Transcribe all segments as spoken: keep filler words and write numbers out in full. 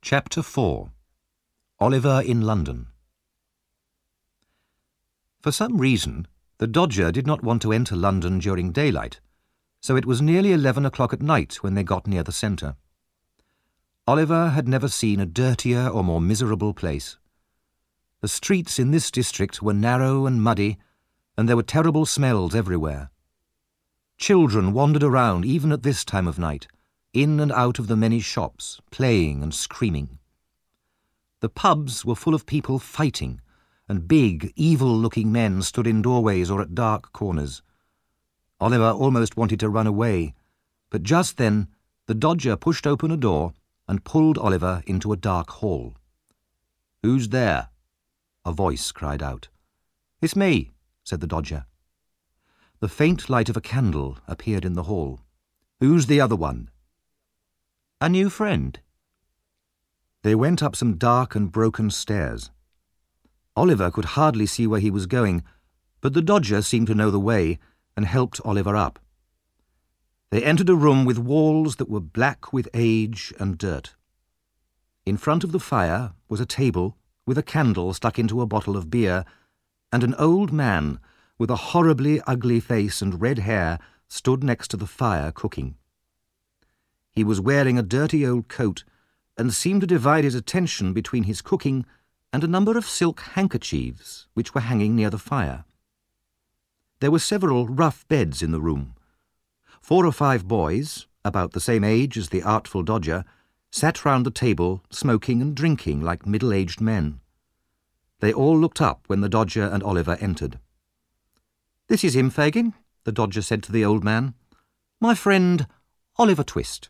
Chapter four. Oliver in London. For some reason, the Dodger did not want to enter London during daylight, so it was nearly eleven o'clock at night when they got near the centre. Oliver had never seen a dirtier or more miserable place. The streets in this district were narrow and muddy, and there were terrible smells everywhere. Children wandered around even at this time of night, in and out of the many shops, playing and screaming. The pubs were full of people fighting, and big, evil-looking men stood in doorways or at dark corners. Oliver almost wanted to run away, but just then the Dodger pushed open a door and pulled Oliver into a dark hall. "Who's there?" a voice cried out. "It's me," said the Dodger. The faint light of a candle appeared in the hall. "Who's the other one?" "A new friend." They went up some dark and broken stairs. Oliver could hardly see where he was going, but the Dodger seemed to know the way and helped Oliver up. They entered a room with walls that were black with age and dirt. In front of the fire was a table with a candle stuck into a bottle of beer, and an old man with a horribly ugly face and red hair stood next to the fire cooking. He was wearing a dirty old coat and seemed to divide his attention between his cooking and a number of silk handkerchiefs which were hanging near the fire. There were several rough beds in the room. Four or five boys, about the same age as the artful Dodger, sat round the table smoking and drinking like middle-aged men. They all looked up when the Dodger and Oliver entered. "This is him, Fagin," the Dodger said to the old man. "My friend, Oliver Twist."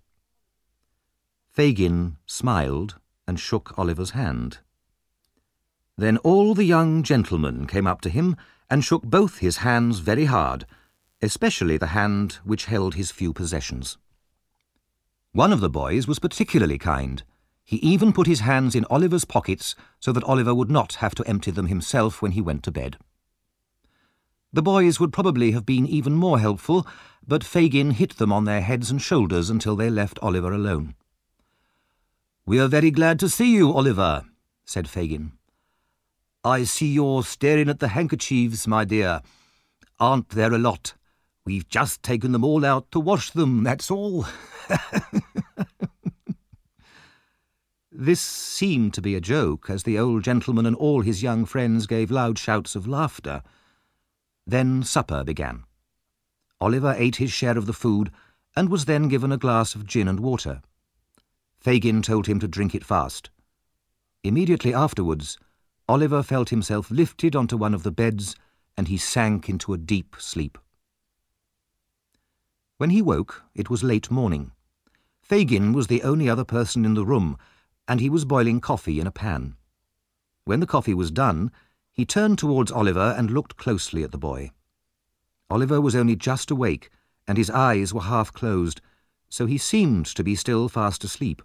Fagin smiled and shook Oliver's hand. Then all the young gentlemen came up to him and shook both his hands very hard, especially the hand which held his few possessions. One of the boys was particularly kind. He even put his hands in Oliver's pockets so that Oliver would not have to empty them himself when he went to bed. The boys would probably have been even more helpful, but Fagin hit them on their heads and shoulders until they left Oliver alone. "We are very glad to see you, Oliver," said Fagin. "I see you're staring at the handkerchiefs, my dear. Aren't there a lot? We've just taken them all out to wash them, that's all." This seemed to be a joke, as the old gentleman and all his young friends gave loud shouts of laughter. Then supper began. Oliver ate his share of the food and was then given a glass of gin and water. Fagin told him to drink it fast. Immediately afterwards, Oliver felt himself lifted onto one of the beds and he sank into a deep sleep. When he woke, it was late morning. Fagin was the only other person in the room, and he was boiling coffee in a pan. When the coffee was done, he turned towards Oliver and looked closely at the boy. Oliver was only just awake, and his eyes were half closed, so he seemed to be still fast asleep.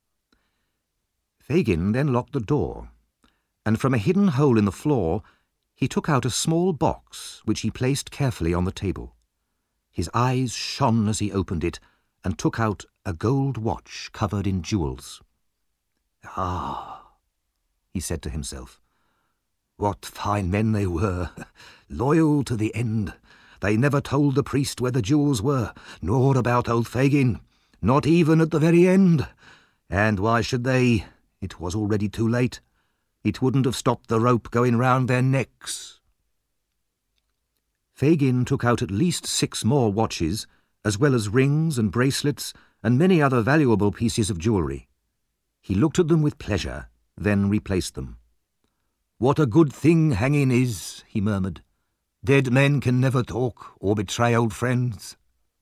Fagin then locked the door, and from a hidden hole in the floor he took out a small box which he placed carefully on the table. His eyes shone as he opened it and took out a gold watch covered in jewels. "Ah," he said to himself, "what fine men they were, loyal to the end. They never told the priest where the jewels were, nor about old Fagin, not even at the very end. And why should they? It was already too late. It wouldn't have stopped the rope going round their necks." Fagin took out at least six more watches, as well as rings and bracelets and many other valuable pieces of jewellery. He looked at them with pleasure, then replaced them. "What a good thing hanging is," he murmured. "Dead men can never talk or betray old friends."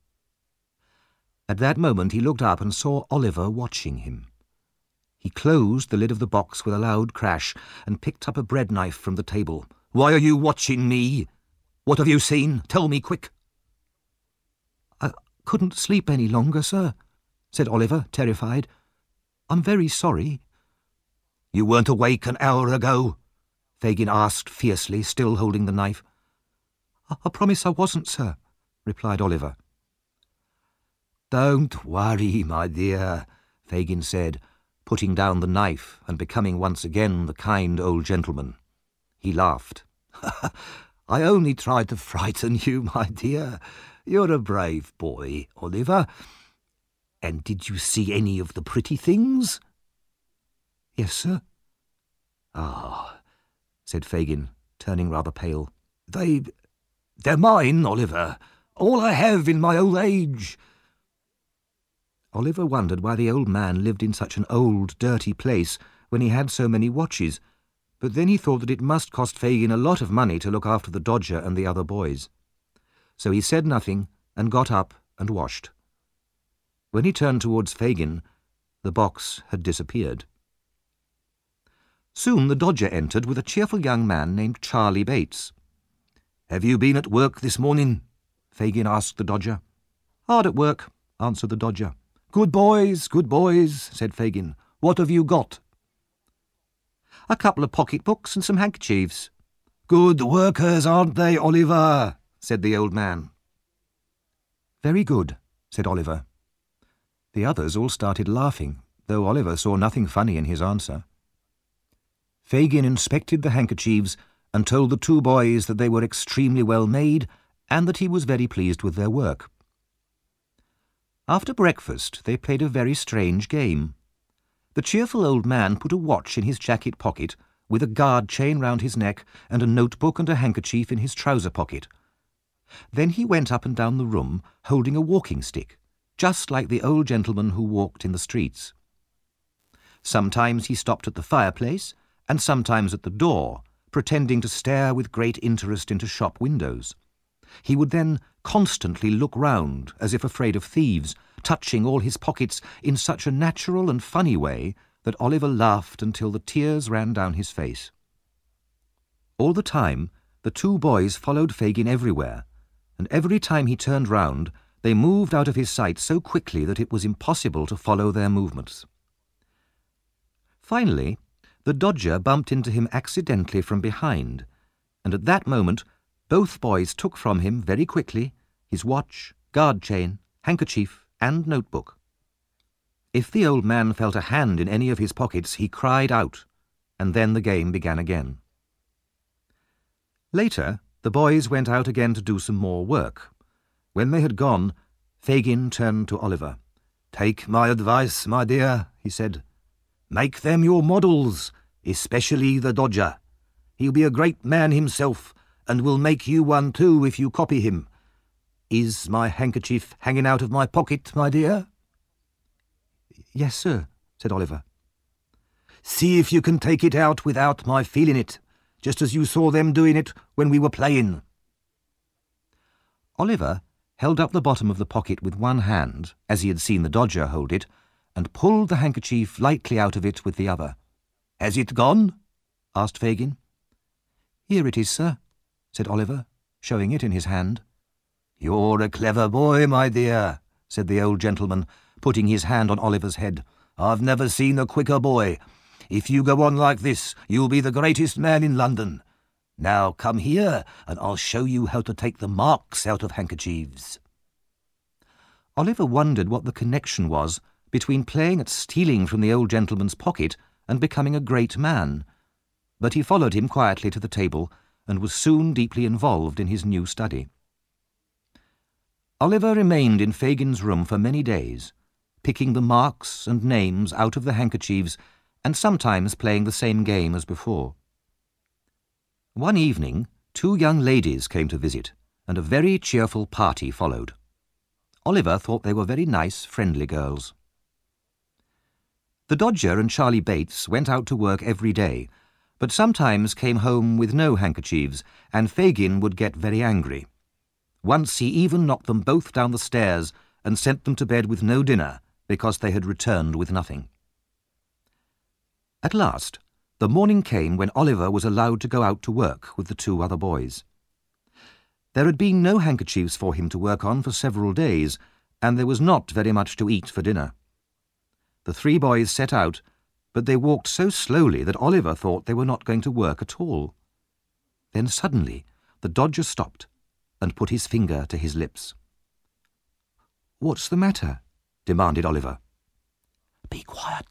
At that moment he looked up and saw Oliver watching him. He closed the lid of the box with a loud crash and picked up a bread knife from the table. "Why are you watching me? What have you seen? Tell me quick." "I couldn't sleep any longer, sir," said Oliver, terrified. "I'm very sorry." "You weren't awake an hour ago?" Fagin asked fiercely, still holding the knife. I, I promise I wasn't, sir," replied Oliver. "Don't worry, my dear," Fagin said, putting down the knife and becoming once again the kind old gentleman. He laughed. "I only tried to frighten you, my dear. You're a brave boy, Oliver. And did you see any of the pretty things?" "Yes, sir." "Ah," said Fagin, turning rather pale. They... they're mine, Oliver. All I have in my old age." Oliver wondered why the old man lived in such an old, dirty place when he had so many watches, but then he thought that it must cost Fagin a lot of money to look after the Dodger and the other boys. So he said nothing and got up and washed. When he turned towards Fagin, the box had disappeared. Soon the Dodger entered with a cheerful young man named Charlie Bates. "Have you been at work this morning?" Fagin asked the Dodger. "Hard at work," answered the Dodger. "Good boys, good boys," said Fagin. "What have you got?" "A couple of pocket-books and some handkerchiefs." "Good workers, aren't they, Oliver?" said the old man. "Very good," said Oliver. The others all started laughing, though Oliver saw nothing funny in his answer. Fagin inspected the handkerchiefs and told the two boys that they were extremely well made and that he was very pleased with their work. After breakfast they played a very strange game. The cheerful old man put a watch in his jacket pocket, with a guard chain round his neck and a notebook and a handkerchief in his trouser pocket. Then he went up and down the room holding a walking stick, just like the old gentleman who walked in the streets. Sometimes he stopped at the fireplace, and sometimes at the door, pretending to stare with great interest into shop windows. He would then constantly look round, as if afraid of thieves, touching all his pockets in such a natural and funny way that Oliver laughed until the tears ran down his face. All the time, the two boys followed Fagin everywhere, and every time he turned round, they moved out of his sight so quickly that it was impossible to follow their movements. Finally, the Dodger bumped into him accidentally from behind, and at that moment both boys took from him very quickly his watch, guard chain, handkerchief, and notebook. If the old man felt a hand in any of his pockets, he cried out, and then the game began again. Later, the boys went out again to do some more work. When they had gone, Fagin turned to Oliver. "Take my advice, my dear," he said. "Make them your models, especially the Dodger. He'll be a great man himself, and will make you one too if you copy him. Is my handkerchief hanging out of my pocket, my dear?" "Yes, sir," said Oliver. "See if you can take it out without my feeling it, just as you saw them doing it when we were playing." Oliver held up the bottom of the pocket with one hand, as he had seen the Dodger hold it, and pulled the handkerchief lightly out of it with the other. "Has it gone?" asked Fagin. "Here it is, sir," said Oliver, showing it in his hand. "You're a clever boy, my dear," said the old gentleman, putting his hand on Oliver's head. "I've never seen a quicker boy. If you go on like this, you'll be the greatest man in London. Now come here, and I'll show you how to take the marks out of handkerchiefs." Oliver wondered what the connection was between playing at stealing from the old gentleman's pocket and becoming a great man, but he followed him quietly to the table and was soon deeply involved in his new study. Oliver remained in Fagin's room for many days, picking the marks and names out of the handkerchiefs and sometimes playing the same game as before. One evening, two young ladies came to visit, and a very cheerful party followed. Oliver thought they were very nice, friendly girls. The Dodger and Charlie Bates went out to work every day, but sometimes came home with no handkerchiefs, and Fagin would get very angry. Once he even knocked them both down the stairs and sent them to bed with no dinner, because they had returned with nothing. At last, the morning came when Oliver was allowed to go out to work with the two other boys. There had been no handkerchiefs for him to work on for several days, and there was not very much to eat for dinner. The three boys set out, but they walked so slowly that Oliver thought they were not going to work at all. Then suddenly the Dodger stopped and put his finger to his lips. "What's the matter?" demanded Oliver. "Be quiet,"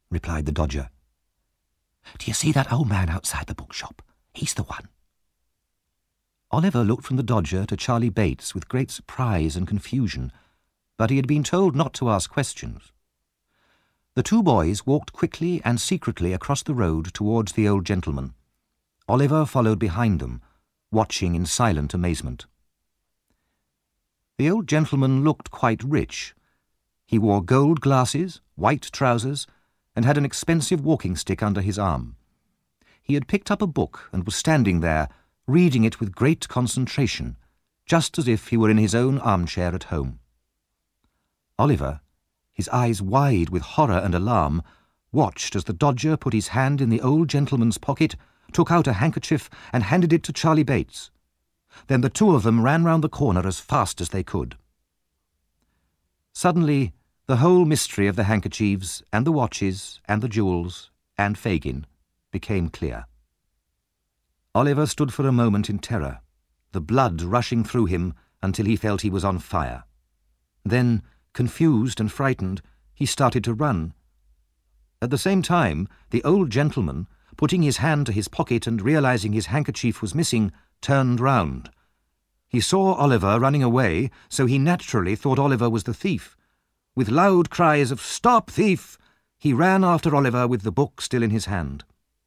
replied the Dodger. "Do you see that old man outside the bookshop? He's the one." Oliver looked from the Dodger to Charlie Bates with great surprise and confusion, but he had been told not to ask questions. The two boys walked quickly and secretly across the road towards the old gentleman. Oliver followed behind them, watching in silent amazement. The old gentleman looked quite rich. He wore gold glasses, white trousers, and had an expensive walking stick under his arm. He had picked up a book and was standing there, reading it with great concentration, just as if he were in his own armchair at home. Oliver, his eyes wide with horror and alarm, watched as the Dodger put his hand in the old gentleman's pocket, took out a handkerchief and handed it to Charlie Bates. Then the two of them ran round the corner as fast as they could. Suddenly, the whole mystery of the handkerchiefs and the watches and the jewels and Fagin became clear. Oliver stood for a moment in terror, the blood rushing through him until he felt he was on fire. Then, confused and frightened, he started to run. At the same time, the old gentleman, putting his hand to his pocket and realizing his handkerchief was missing, turned round. He saw Oliver running away, so he naturally thought Oliver was the thief. With loud cries of "Stop, thief!" he ran after Oliver with the book still in his hand.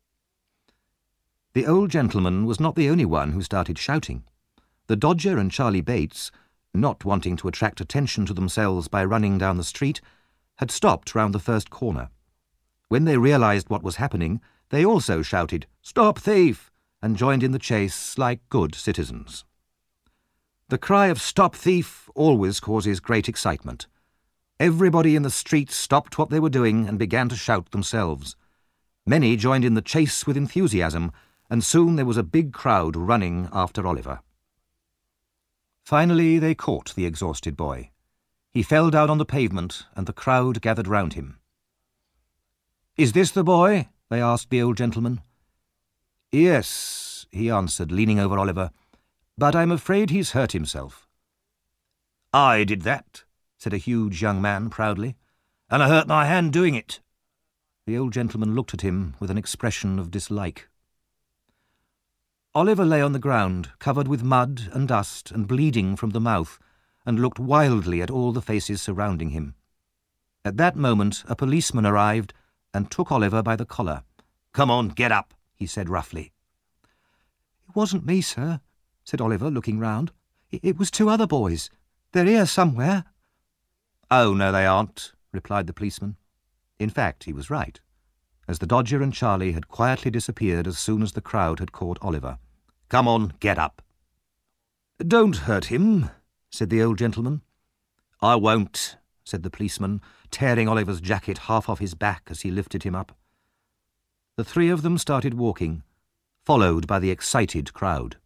The old gentleman was not the only one who started shouting. The Dodger and Charlie Bates, not wanting to attract attention to themselves by running down the street, had stopped round the first corner. When they realized what was happening, they also shouted, "Stop, thief!" and joined in the chase like good citizens. The cry of "Stop, thief!" always causes great excitement. Everybody in the street stopped what they were doing and began to shout themselves. Many joined in the chase with enthusiasm, and soon there was a big crowd running after Oliver. Finally they caught the exhausted boy. He fell down on the pavement, and the crowd gathered round him. "Is this the boy?" they asked the old gentleman. "Yes," he answered, leaning over Oliver, "but I'm afraid he's hurt himself." "I did that," said a huge young man proudly, "and I hurt my hand doing it." The old gentleman looked at him with an expression of dislike. Oliver lay on the ground, covered with mud and dust and bleeding from the mouth, and looked wildly at all the faces surrounding him. At that moment a policeman arrived and took Oliver by the collar. "Come on, get up," he said roughly. "It wasn't me, sir," said Oliver, looking round. "It was two other boys. They're here somewhere." "Oh, no, they aren't," replied the policeman. In fact, he was right, as the Dodger and Charlie had quietly disappeared as soon as the crowd had caught Oliver. "Come on, get up." "Don't hurt him," said the old gentleman. "I won't," said the policeman, tearing Oliver's jacket half off his back as he lifted him up. The three of them started walking, followed by the excited crowd.